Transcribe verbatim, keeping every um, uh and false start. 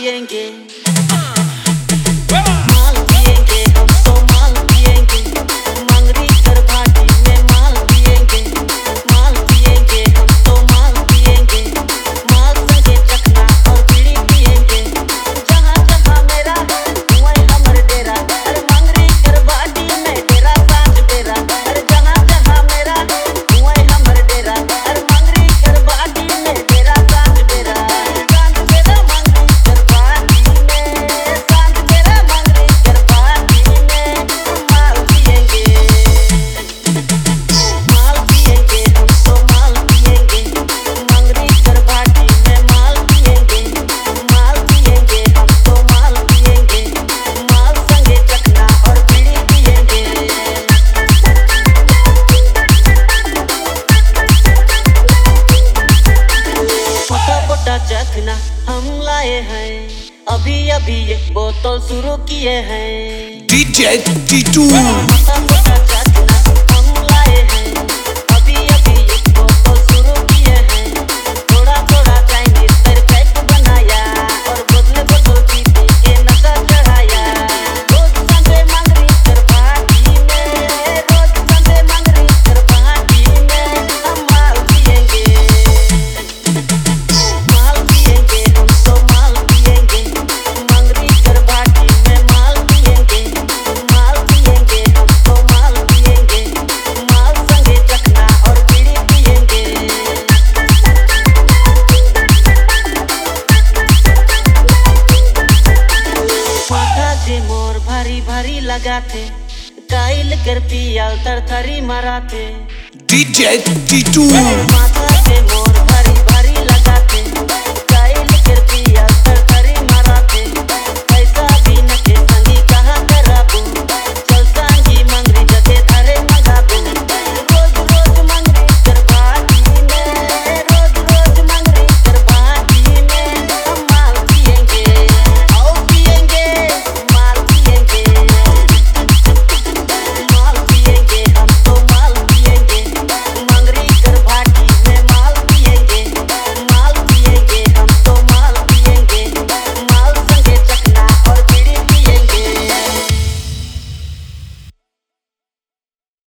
पिएंगे, माल पिएंगे, हम तो माल पिएंगे, मंगरी कर भाटी में माल पिएंगे, माल पिएंगे, हम तो माल पिएंगे, माल संगे चखना और बीड़ी पिएंगे, जहाँ जहाँ मेरा वहीं हमर डेरा, अरे मंगरी कर भाटी में डेरा सांझ बेरा, अरे जहाँ जहाँ मेरा वहीं हमर डेरा, अरे मंगरी कर भाटी में डेरा सांझ बेरा, सांझ बेरा मंगरी कर भाटी में, सांझ बेरा मंगरी कर भाटी में माल पिएंगे, माल पिएंगे, हम तो माल पिएंगे, मंगरी कर भाटी में माल पिएंगे, माल पिएंगे, हम तो माल पिएंगे, माल संगे चखना और बीड़ी पिएंगे। छोटा मोटा चखना हम लाए हैं, अभी अभी एक बोतल शुरू किए हैं। D J T2 छोटा मोटा चखना हम लाए हैं, अभी अभी एक बोतल शुरू किए हैं। थोड़ा थोड़ा चाइनीज पर पैक बनाया और बोतल बोतल पी पी के नशा चढ़ाया। रोज संडे मंगरी कर पार्टी में, रोज संडे मंगरी कर पार्टी में हम माल पिएंगे, माल पिएंगे, हम तो माल पिएंगे, मंगरी कर भाटी में माल पिएंगे, माल पिएंगे, हम तो माल पिएंगे, माल संगे चखना और बीड़ी पिएंगे। माथा जे मोर भारी भारी लगाते, काइल कर पियल थरथरी मराते। D J T2 माथा जे मोर